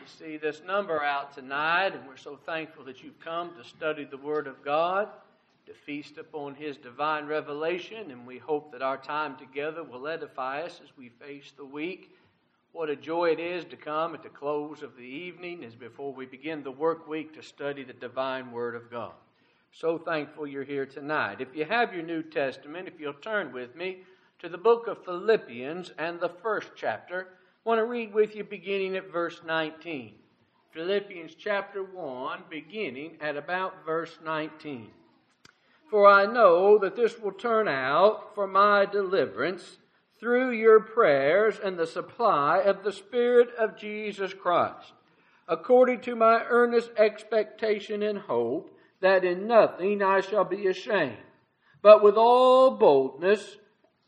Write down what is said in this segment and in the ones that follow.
to see this number out tonight, and we're so thankful that you've come to study the Word of God, to feast upon His divine revelation, and we hope that our time together will edify us as we face the week. What a joy it is to come at the close of the evening, as before we begin the work week, to study the divine Word of God. So thankful you're here tonight. If you have your New Testament, if you'll turn with me to the book of Philippians and the first chapter, I want to read with you beginning at verse 19. Philippians chapter 1, beginning at about verse 19. For I know that this will turn out for my deliverance through your prayers and the supply of the Spirit of Jesus Christ, according to my earnest expectation and hope that in nothing I shall be ashamed, but with all boldness,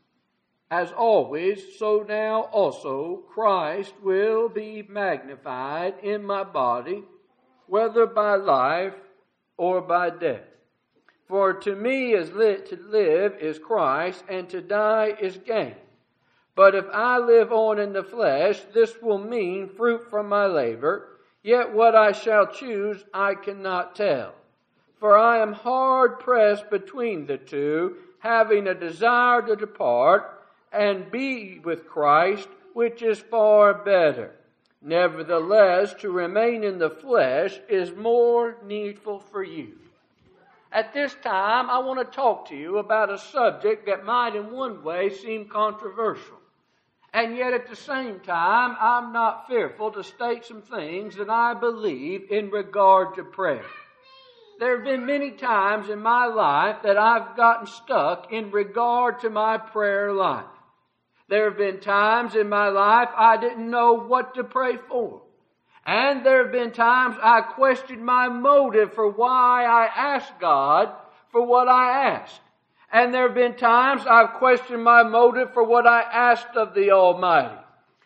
as always, so now also Christ will be magnified in my body, whether by life or by death. For to me to live is Christ, and to die is gain. But if I live on in the flesh, this will mean fruit from my labor. Yet what I shall choose I cannot tell. For I am hard pressed between the two, having a desire to depart and be with Christ, which is far better. Nevertheless, to remain in the flesh is more needful for you. At this time, I want to talk to you about a subject that might in one way seem controversial. And yet at the same time, I'm not fearful to state some things that I believe in regard to prayer. There have been many times in my life that I've gotten stuck in regard to my prayer life. There have been times in my life I didn't know what to pray for. And there have been times I questioned my motive for why I asked God for what I asked. And there have been times I've questioned my motive for what I asked of the Almighty.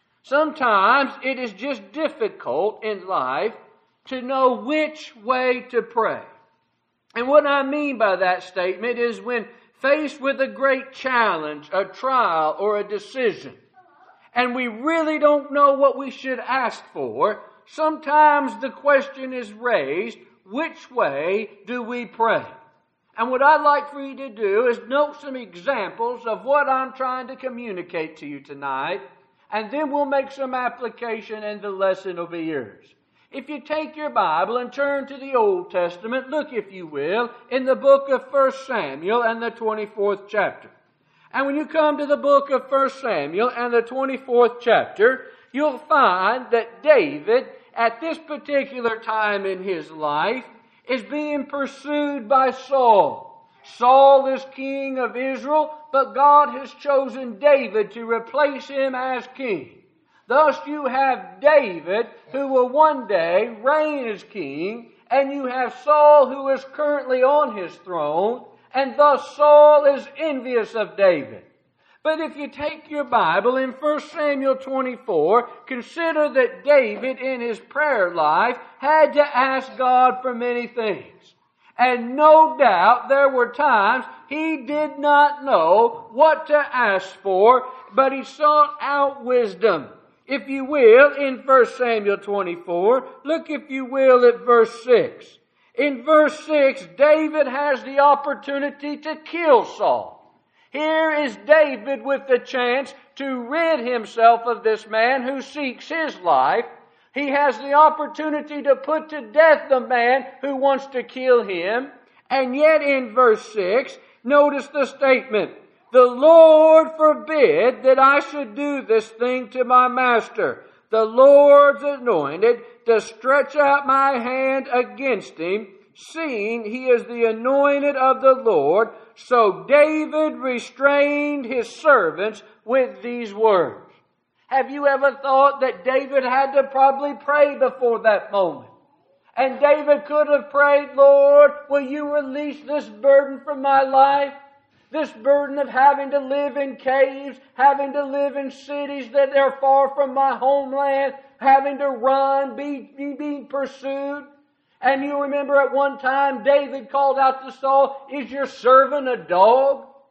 Sometimes it is just difficult in life to know which way to pray. And what I mean by that statement is when faced with a great challenge, a trial, or a decision, and we really don't know what we should ask for, sometimes the question is raised, which way do we pray? And what I'd like for you to do is note some examples of what I'm trying to communicate to you tonight, and then we'll make some application and the lesson will be yours. If you take your Bible and turn to the Old Testament, look, if you will, in the book of 1 Samuel and the 24th chapter. And when you come to the book of 1 Samuel and the 24th chapter, you'll find that David, at this particular time in his life, is being pursued by Saul. Saul is king of Israel, but God has chosen David to replace him as king. Thus you have David, who will one day reign as king, and you have Saul, who is currently on his throne, and thus Saul is envious of David. But if you take your Bible in 1 Samuel 24, consider that David in his prayer life had to ask God for many things. And no doubt there were times he did not know what to ask for, but he sought out wisdom. If you will, in 1 Samuel 24, look, if you will, at verse 6. In verse 6, David has the opportunity to kill Saul. Here is David with the chance to rid himself of this man who seeks his life. He has the opportunity to put to death the man who wants to kill him. And yet in verse 6, notice the statement, "The Lord forbid that I should do this thing to my master, the Lord's anointed, to stretch out my hand against him, seeing he is the anointed of the Lord." So David restrained his servants with these words. Have you ever thought that David had to probably pray before that moment? And David could have prayed, "Lord, will you release this burden from my life? This burden of having to live in caves, having to live in cities that are far from my homeland, having to run, being pursued." And you remember at one time David called out to Saul, "Is your servant a dog?"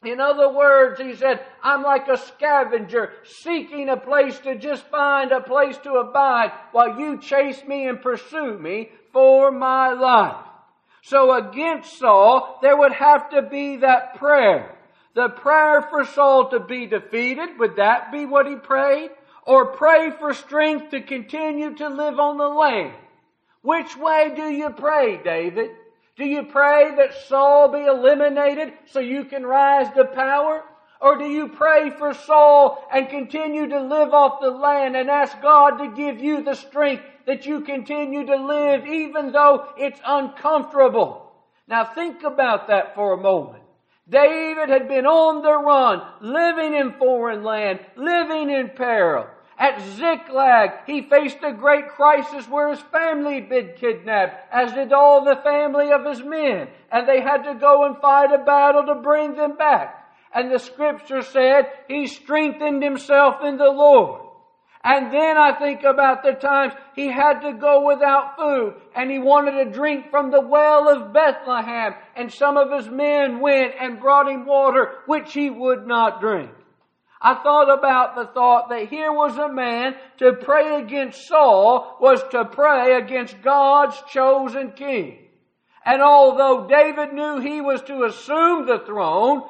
In other words, he said, I'm like a scavenger seeking a place to just find a place to abide while you chase me and pursue me for my life. So against Saul, there would have to be that prayer. The prayer for Saul to be defeated, would that be what he prayed? Or pray for strength to continue to live on the land? Which way do you pray, David? Do you pray that Saul be eliminated so you can rise to power? Or do you pray for Saul and continue to live off the land and ask God to give you the strength that you continue to live even though it's uncomfortable? Now think about that for a moment. David had been on the run, living in foreign land, living in peril. At Ziklag, he faced a great crisis where his family had been kidnapped, as did all the family of his men. And they had to go and fight a battle to bring them back. And the scripture said he strengthened himself in the Lord. And then I think about the times he had to go without food and he wanted to drink from the well of Bethlehem. And some of his men went and brought him water which he would not drink. I thought about the thought that here was a man to pray against Saul was to pray against God's chosen king. And although David knew he was to assume the throne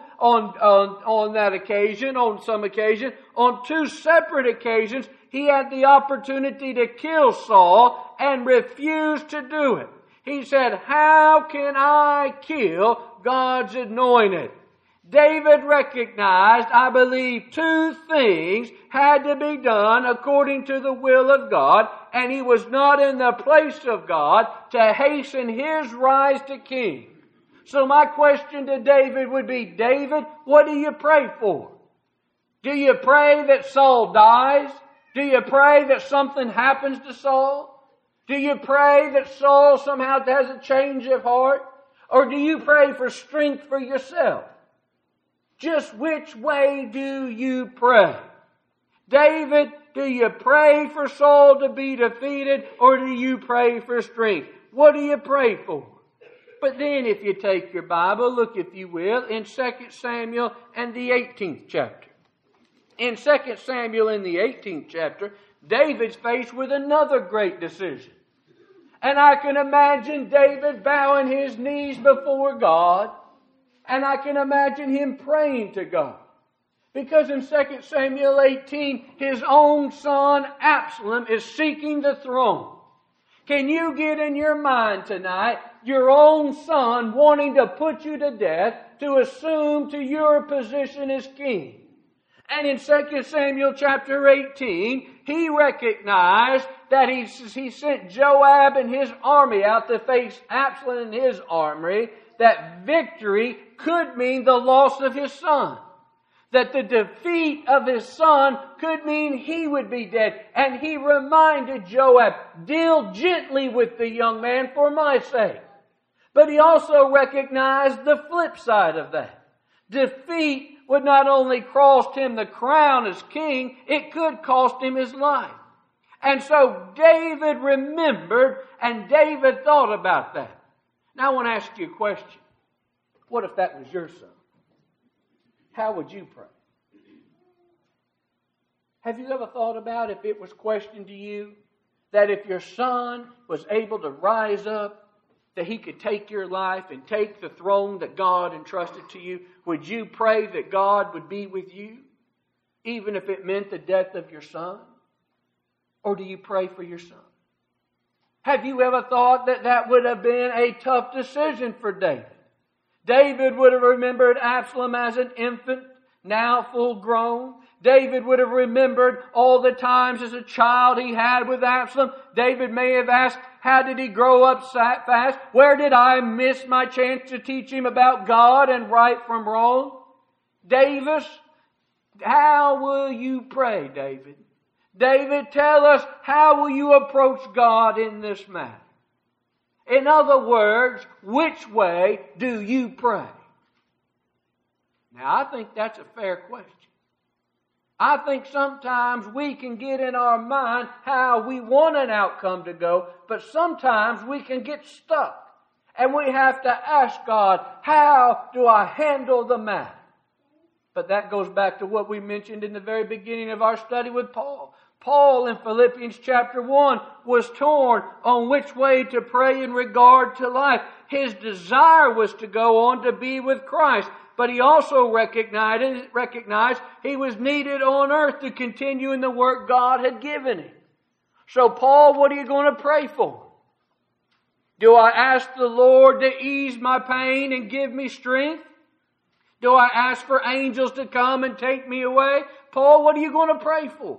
on that occasion, on some occasion, on two separate occasions, he had the opportunity to kill Saul and refused to do it. He said, how can I kill God's anointed? David recognized, I believe, two things had to be done according to the will of God, and he was not in the place of God to hasten his rise to king. So my question to David would be, David, what do you pray for? Do you pray that Saul dies? Do you pray that something happens to Saul? Do you pray that Saul somehow has a change of heart? Or do you pray for strength for yourself? Just which way do you pray? David, do you pray for Saul to be defeated or do you pray for strength? What do you pray for? But then if you take your Bible, look if you will, in 2 Samuel and the 18th chapter. In 2 Samuel in the 18th chapter, David's faced with another great decision. And I can imagine David bowing his knees before God. And I can imagine him praying to God. Because in 2 Samuel 18, his own son Absalom is seeking the throne. Can you get in your mind tonight your own son wanting to put you to death to assume to your position as king? And in 2 Samuel chapter 18, he recognized that he sent Joab and his army out to face Absalom and his army, that victory could mean the loss of his son. That the defeat of his son could mean he would be dead. And he reminded Joab, deal gently with the young man for my sake. But he also recognized the flip side of that. Defeat would not only cost him the crown as king, it could cost him his life. And so David remembered and David thought about that. Now I want to ask you a question. What if that was your son? How would you pray? Have you ever thought about if it was questioned to you that if your son was able to rise up, that he could take your life and take the throne that God entrusted to you, would you pray that God would be with you, even if it meant the death of your son? Or do you pray for your son? Have you ever thought that that would have been a tough decision for David? David would have remembered Absalom as an infant, now full grown. David would have remembered all the times as a child he had with Absalom. David may have asked, how did he grow up fast? Where did I miss my chance to teach him about God and right from wrong? Davis, how will you pray, David? David, tell us, how will you approach God in this matter? In other words, which way do you pray? Now, I think that's a fair question. I think sometimes we can get in our mind how we want an outcome to go, but sometimes we can get stuck. And we have to ask God, how do I handle the matter? But that goes back to what we mentioned in the very beginning of our study with Paul. Paul in Philippians chapter 1 was torn on which way to pray in regard to life. His desire was to go on to be with Christ. But he also recognized he was needed on earth to continue in the work God had given him. So Paul, what are you going to pray for? Do I ask the Lord to ease my pain and give me strength? Do I ask for angels to come and take me away? Paul, what are you going to pray for?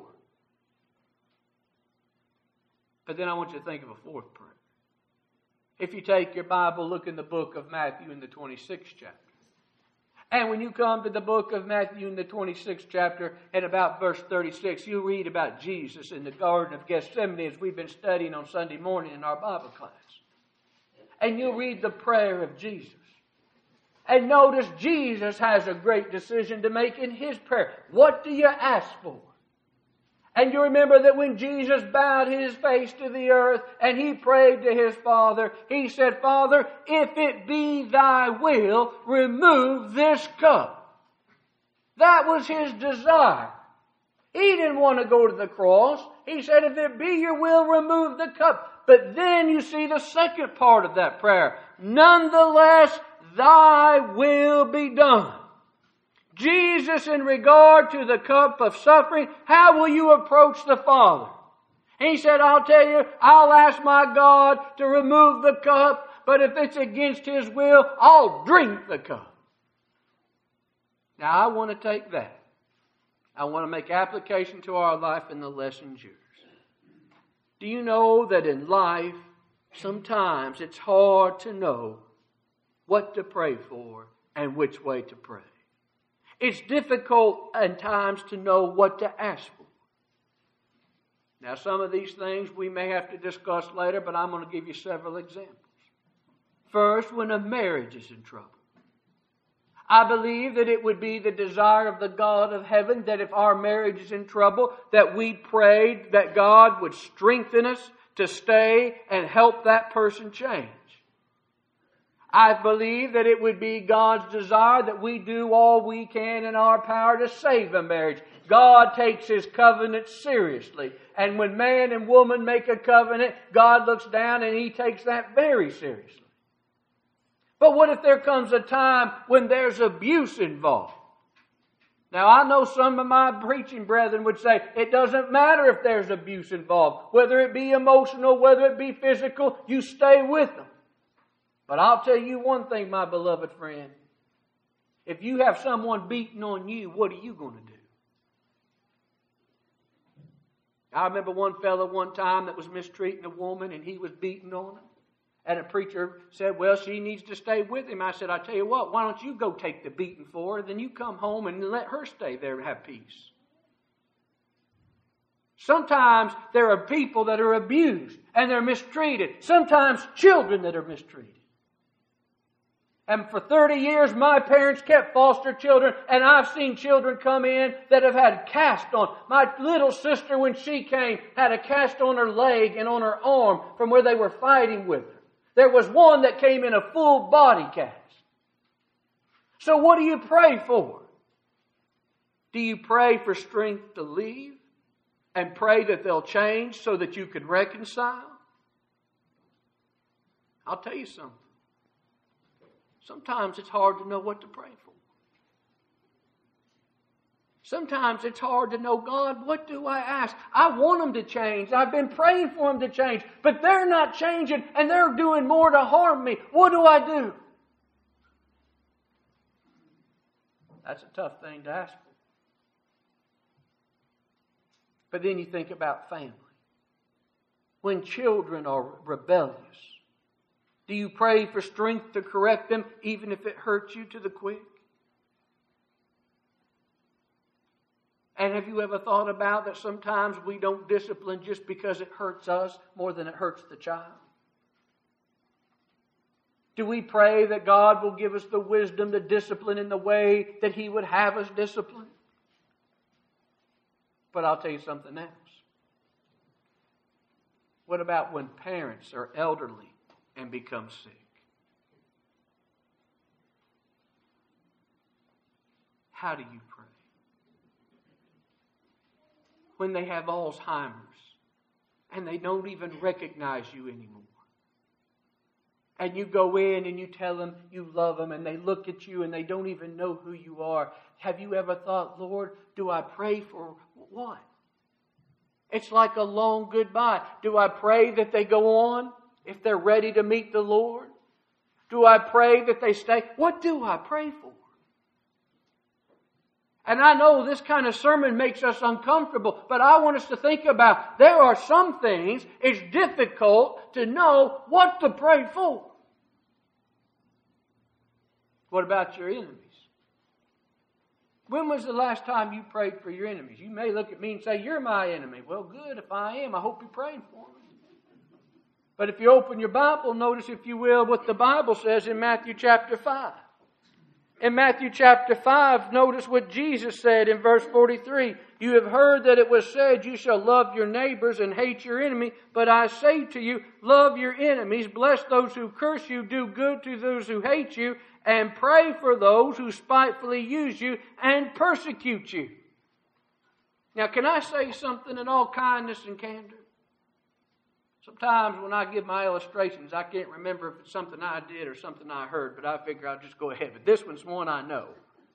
But then I want you to think of a fourth prayer. If you take your Bible, look in the book of Matthew in the 26th chapter. And when you come to the book of Matthew in the 26th chapter at about verse 36, you read about Jesus in the Garden of Gethsemane as we've been studying on Sunday morning in our Bible class. And you'll read the prayer of Jesus. And notice Jesus has a great decision to make in His prayer. What do you ask for? And you remember that when Jesus bowed His face to the earth and He prayed to His Father, He said, Father, if it be Thy will, remove this cup. That was His desire. He didn't want to go to the cross. He said, if it be Your will, remove the cup. But then you see the second part of that prayer. Nonetheless, Thy will be done. Jesus, in regard to the cup of suffering, how will you approach the Father? He said, I'll tell you, I'll ask my God to remove the cup, but if it's against His will, I'll drink the cup. Now, I want to take that. I want to make application to our life and the lessons yours. Do you know that in life, sometimes it's hard to know what to pray for and which way to pray? It's difficult at times to know what to ask for. Now, some of these things we may have to discuss later, but I'm going to give you several examples. First, when a marriage is in trouble. I believe that it would be the desire of the God of heaven that if our marriage is in trouble, that we prayed that God would strengthen us to stay and help that person change. I believe that it would be God's desire that we do all we can in our power to save a marriage. God takes His covenant seriously. And when man and woman make a covenant, God looks down and He takes that very seriously. But what if there comes a time when there's abuse involved? Now, I know some of my preaching brethren would say, it doesn't matter if there's abuse involved. Whether it be emotional, whether it be physical, you stay with them. But I'll tell you one thing, my beloved friend. If you have someone beating on you, what are you going to do? I remember one fellow one time that was mistreating a woman and he was beating on her. And a preacher said, well, she needs to stay with him. I said, I tell you what, why don't you go take the beating for her? Then you come home and let her stay there and have peace. Sometimes there are people that are abused and they're mistreated. Sometimes children that are mistreated. And for 30 years, my parents kept foster children, and I've seen children come in that have had cast on. My little sister, when she came, had a cast on her leg and on her arm from where they were fighting with her. There was one that came in a full body cast. So what do you pray for? Do you pray for strength to leave and pray that they'll change so that you can reconcile? I'll tell you something. Sometimes it's hard to know what to pray for. Sometimes it's hard to know, God, what do I ask? I want them to change. I've been praying for them to change, but they're not changing and they're doing more to harm me. What do I do? That's a tough thing to ask for. But then you think about family. When children are rebellious, do you pray for strength to correct them even if it hurts you to the quick? And have you ever thought about that sometimes we don't discipline just because it hurts us more than it hurts the child? Do we pray that God will give us the wisdom to discipline in the way that He would have us discipline? But I'll tell you something else. What about when parents are elderly and become sick? How do you pray? When they have Alzheimer's and they don't even recognize you anymore. And you go in and you tell them you love them and they look at you and they don't even know who you are. Have you ever thought, Lord, do I pray for what? It's like a long goodbye. Do I pray that they go on if they're ready to meet the Lord? Do I pray that they stay? What do I pray for? And I know this kind of sermon makes us uncomfortable, but I want us to think about there are some things it's difficult to know what to pray for. What about your enemies? When was the last time you prayed for your enemies? You may look at me and say, you're my enemy. Well, good. If I am, I hope you're praying for me. But if you open your Bible, notice, if you will, what the Bible says in Matthew chapter 5. In Matthew chapter 5, notice what Jesus said in verse 43. You have heard that it was said, you shall love your neighbors and hate your enemy. But I say to you, love your enemies, bless those who curse you, do good to those who hate you, and pray for those who spitefully use you and persecute you. Now, can I say something in all kindness and candor? Sometimes when I give my illustrations, I can't remember if it's something I did or something I heard, but I figure I'll just go ahead. But this one's one I know.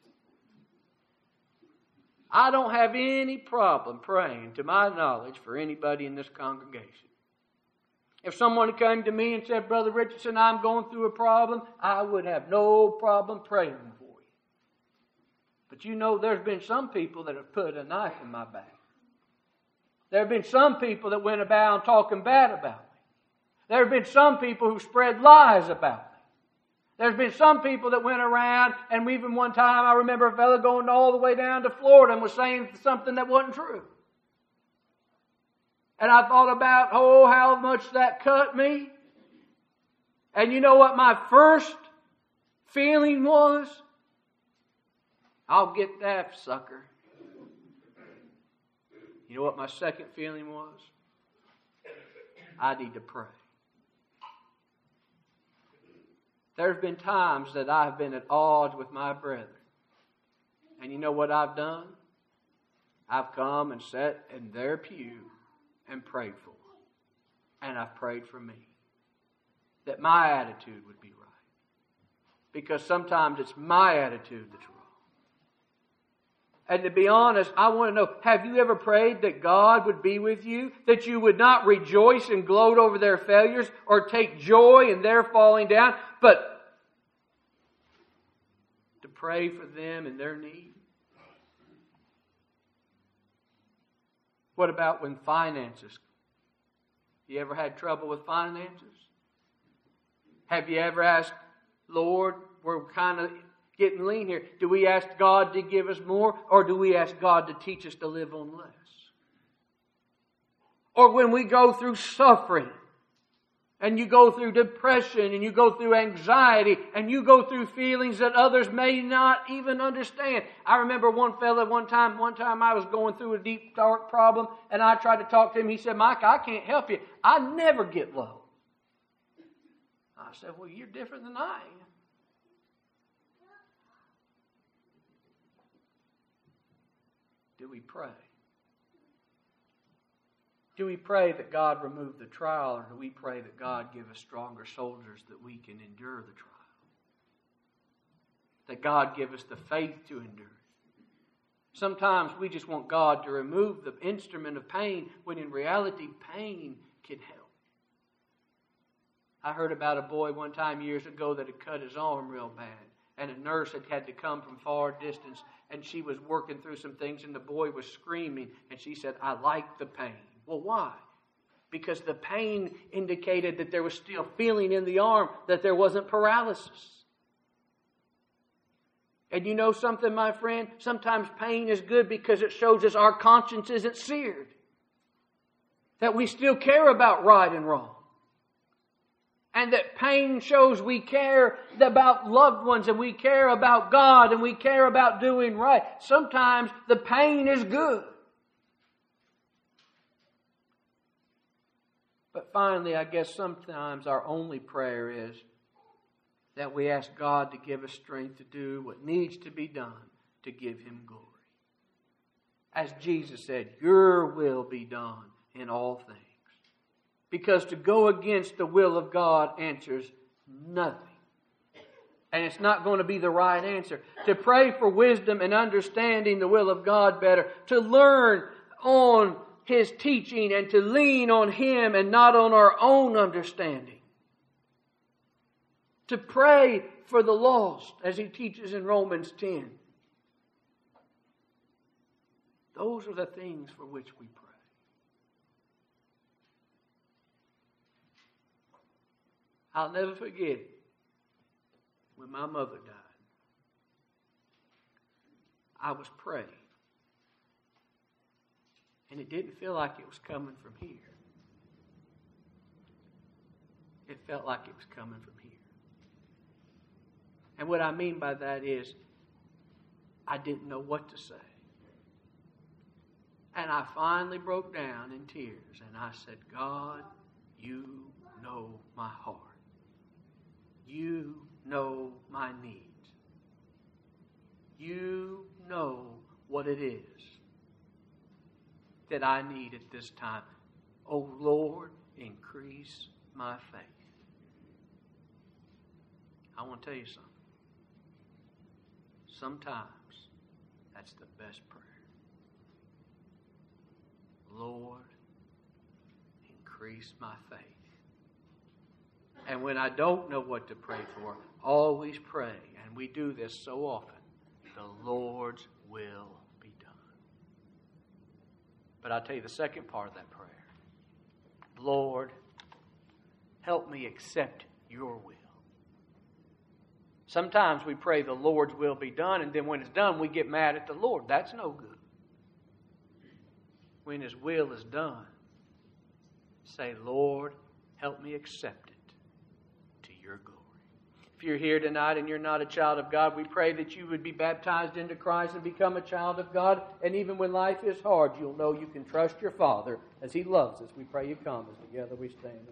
I don't have any problem praying, to my knowledge, for anybody in this congregation. If someone came to me and said, Brother Richardson, I'm going through a problem, I would have no problem praying for you. But you know, there's been some people that have put a knife in my back. There have been some people that went about talking bad about me. There have been some people who spread lies about me. There's been some people that went around, and even one time I remember a fellow going all the way down to Florida and was saying something that wasn't true. And I thought about, how much that cut me. And you know what my first feeling was? I'll get that sucker. You know what my second feeling was? I need to pray. There's been times that I've been at odds with my brethren. And you know what I've done? I've come and sat in their pew and prayed for them. And I've prayed for me. That my attitude would be right. Because sometimes it's my attitude that's wrong. And to be honest, I want to know, have you ever prayed that God would be with you? That you would not rejoice and gloat over their failures or take joy in their falling down, but to pray for them in their need? What about when finances? You ever had trouble with finances? Have you ever asked, Lord, we're kind of getting lean here. Do we ask God to give us more, or do we ask God to teach us to live on less? Or when we go through suffering, and you go through depression, and you go through anxiety, and you go through feelings that others may not even understand. I remember one fella one time I was going through a deep, dark problem, and I tried to talk to him. He said, Mike, I can't help you. I never get low. I said, well, you're different than I am. Do we pray? Do we pray that God remove the trial, or do we pray that God give us stronger soldiers that we can endure the trial? That God give us the faith to endure it. Sometimes we just want God to remove the instrument of pain, when in reality pain can help. I heard about a boy one time years ago that had cut his arm real bad. And a nurse had to come from far distance, and she was working through some things, and the boy was screaming, and she said, I like the pain. Well, why? Because the pain indicated that there was still feeling in the arm, that there wasn't paralysis. And you know something, my friend? Sometimes pain is good because it shows us our conscience isn't seared. That we still care about right and wrong. And that pain shows we care about loved ones, and we care about God, and we care about doing right. Sometimes the pain is good. But finally, I guess sometimes our only prayer is that we ask God to give us strength to do what needs to be done to give Him glory. As Jesus said, your will be done in all things. Because to go against the will of God answers nothing. And it's not going to be the right answer. To pray for wisdom and understanding the will of God better. To learn on His teaching and to lean on Him and not on our own understanding. To pray for the lost, as He teaches in Romans 10. Those are the things for which we pray. I'll never forget when my mother died. I was praying. And it didn't feel like it was coming from here. It felt like it was coming from here. And what I mean by that is, I didn't know what to say. And I finally broke down in tears and I said, God, you know my heart. You know my needs. You know what it is that I need at this time. Oh Lord, increase my faith. I want to tell you something. Sometimes that's the best prayer. Lord, increase my faith. And when I don't know what to pray for, always pray, and we do this so often, the Lord's will be done. But I'll tell you the second part of that prayer. Lord, help me accept your will. Sometimes we pray the Lord's will be done, and then when it's done, we get mad at the Lord. That's no good. When His will is done, say, Lord, help me accept it to your glory. If you're here tonight and you're not a child of God, we pray that you would be baptized into Christ and become a child of God. And even when life is hard, you'll know you can trust your Father as He loves us. We pray you come as together we stand.